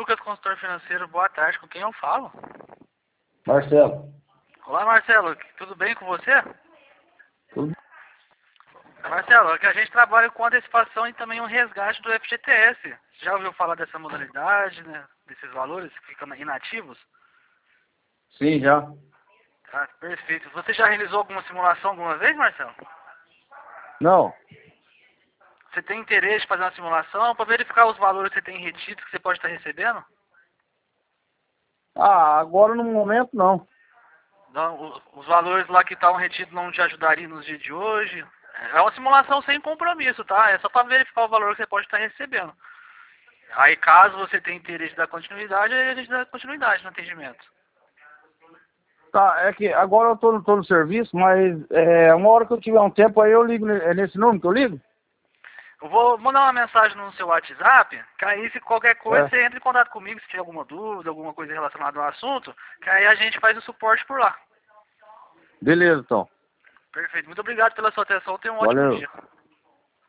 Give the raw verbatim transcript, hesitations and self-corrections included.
Lucas, consultor financeiro. Boa tarde. Com quem eu falo? Marcelo. Olá, Marcelo. Tudo bem com você? Tudo. Marcelo, aqui a gente trabalha com antecipação e também um resgate do F G T S. Você já ouviu falar dessa modalidade, né? Desses valores que ficam inativos? Sim, já. Ah, perfeito. Você já realizou alguma simulação alguma vez, Marcelo? Não. Você tem interesse em fazer uma simulação para verificar os valores que você tem retidos que você pode estar recebendo? Ah, agora no momento não. Não, os, os valores lá que estavam retidos não te ajudariam nos dias de hoje? É uma simulação sem compromisso, tá? É só para verificar o valor que você pode estar recebendo. Aí, caso você tenha interesse da continuidade, aí a gente dá continuidade no atendimento. Tá, é que agora eu tô, no- tô no serviço, mas é, uma hora que eu tiver um tempo aí eu ligo, ne- é nesse número que eu ligo? Eu vou mandar uma mensagem no seu WhatsApp, que aí se qualquer coisa É. você entra em contato comigo, se tiver alguma dúvida, alguma coisa relacionada ao assunto, que aí a gente faz o suporte por lá. Beleza, então. Perfeito. Muito obrigado pela sua atenção. Tenha um ótimo Valeu. dia.